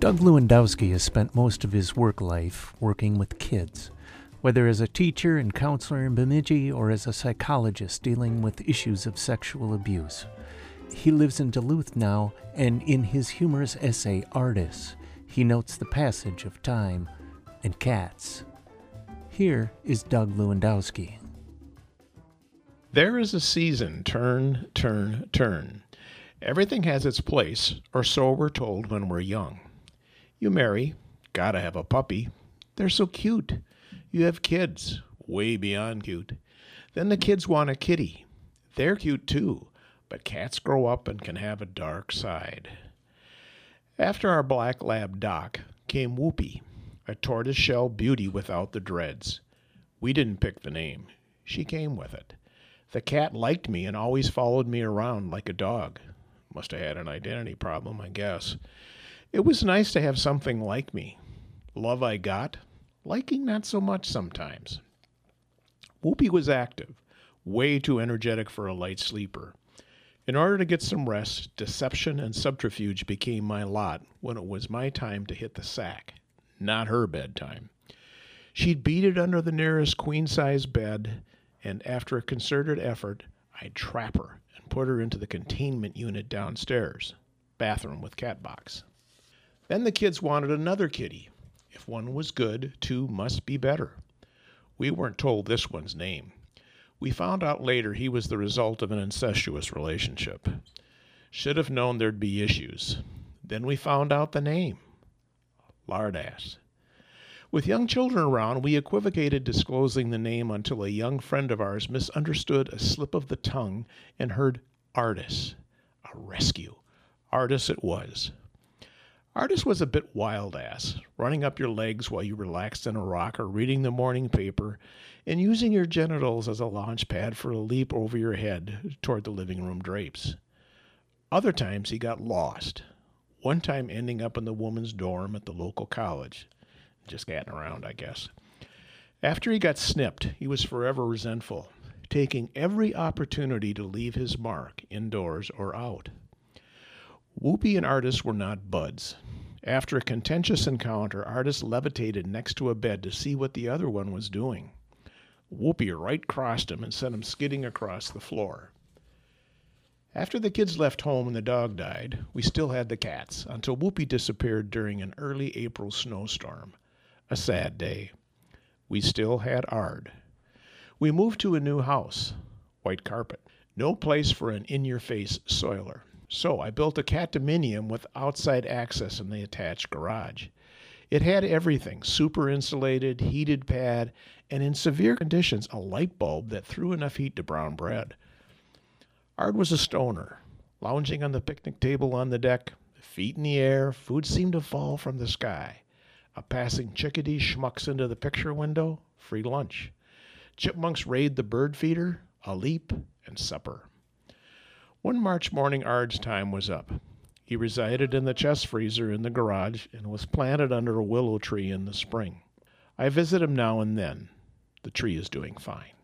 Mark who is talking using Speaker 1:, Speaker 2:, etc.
Speaker 1: Doug Lewandowski has spent most of his work life working with kids, whether as a teacher and counselor in Bemidji or as a psychologist dealing with issues of sexual abuse. He lives in Duluth now, and in his humorous essay, Artists, he notes the passage of time and cats. Here is Doug Lewandowski.
Speaker 2: There is a season, turn, turn, turn. Everything has its place, or so we're told when we're young. You marry, gotta have a puppy. They're so cute. You have kids, way beyond cute. Then the kids want a kitty. They're cute too, but cats grow up and can have a dark side. After our black lab Doc came Whoopi, a tortoiseshell beauty without the dreads. We didn't pick the name. She came with it. The cat liked me and always followed me around like a dog. Must have had an identity problem, I guess. It was nice to have something like me. Love I got, liking not so much sometimes. Whoopi was active, way too energetic for a light sleeper. In order to get some rest, deception and subterfuge became my lot when it was my time to hit the sack, not her bedtime. She'd beat it under the nearest queen-size bed, and after a concerted effort, I'd trap her and put her into the containment unit downstairs, bathroom with cat box. Then the kids wanted another kitty. If one was good, two must be better. We weren't told this one's name. We found out later he was the result of an incestuous relationship. Should have known there'd be issues. Then we found out the name. Lardass. With young children around, we equivocated disclosing the name until a young friend of ours misunderstood a slip of the tongue and heard Artis. A rescue. Artis it was. Artis was a bit wild-ass, running up your legs while you relaxed in a rocker, reading the morning paper, and using your genitals as a launch pad for a leap over your head toward the living room drapes. Other times he got lost, one time ending up in the woman's dorm at the local college. Just getting around, I guess. After he got snipped, he was forever resentful, taking every opportunity to leave his mark, indoors or out. Whoopi and Artis were not buds. After a contentious encounter, Artis levitated next to a bed to see what the other one was doing. Whoopi right crossed him and sent him skidding across the floor. After the kids left home and the dog died, we still had the cats, until Whoopi disappeared during an early April snowstorm. A sad day. We still had Ard. We moved to a new house. White carpet. No place for an in-your-face soiler. So I built a cat-dominium with outside access in the attached garage. It had everything, super insulated, heated pad, and in severe conditions, a light bulb that threw enough heat to brown bread. Ard was a stoner, lounging on the picnic table on the deck, feet in the air, food seemed to fall from the sky. A passing chickadee schmucks into the picture window, free lunch. Chipmunks raid the bird feeder, a leap, and supper. One March morning, Ard's time was up. He resided in the chest freezer in the garage and was planted under a willow tree in the spring. I visit him now and then. The tree is doing fine.